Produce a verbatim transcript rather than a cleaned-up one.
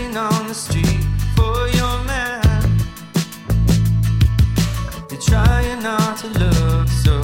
waiting on the street for your man. You're trying not to look so